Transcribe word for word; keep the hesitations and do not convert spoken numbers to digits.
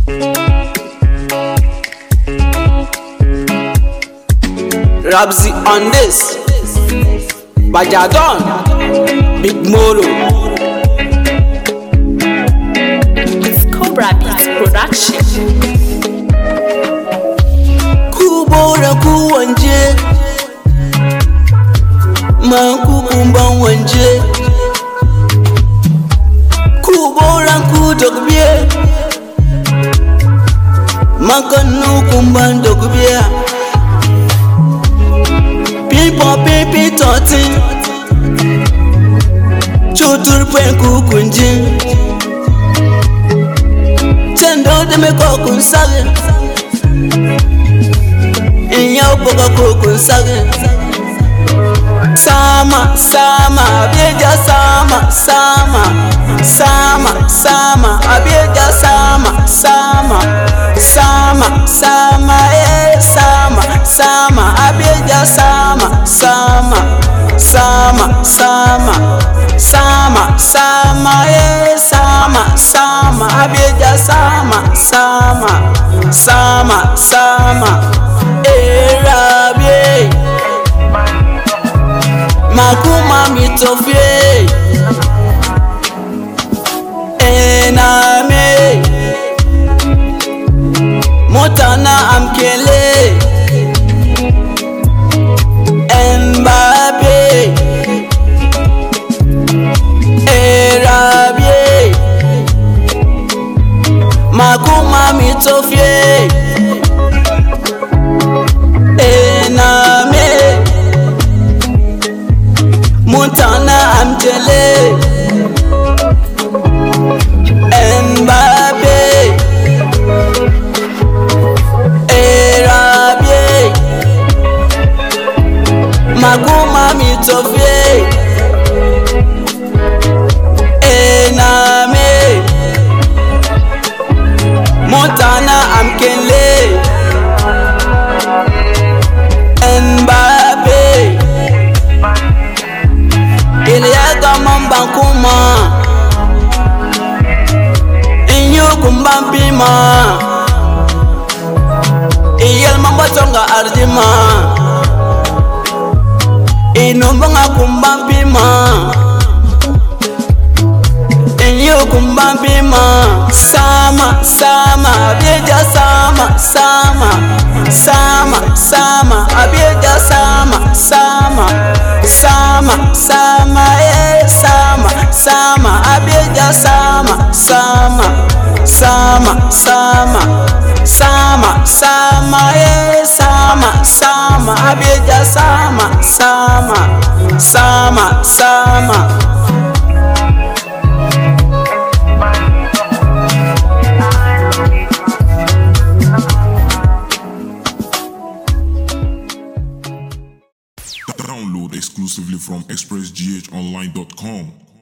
Rabzi on this, Bajadon, Big Molo. It's Cobra Beats Production. Kubora kuwanje, Mankukumba wanje. Kubora kudogbie, Makanu kumba dogbie. People, people, talking. Chutur pen kukunji. Tendo de me kokun sage. Inya boga kokun sage. Sama, sama, abieja sama, sama, sama, sama, abieja sama, sama, sama, sama, eh, sama, sama, abieja sama, sama, sama, sama, sama, sama, eh, sama, sama, abieja sama, sama, sama, sama, eh, rabie. Makuma mitofie Ename Motana amkele Mbappe Erabie Makuma mitofie Ename Montana amtele Mbappe Erabie Maguma mitofie Ename Montana amkele Mbappe Iliaga mamba kuma Inyu kumbambima Iyel mamba tonga ardima Inumbanga kumbambima Inyu kumbambima Sama, sama, abieja sama, sama Sama, sama, abieja sama, sama Sama, sama, eh, sama, sama, abieja sama, sama, sama, sama, sama, sama, eh, sama, sama, abieja sama, sama, sama, sama. Download exclusively from express g h online dot com.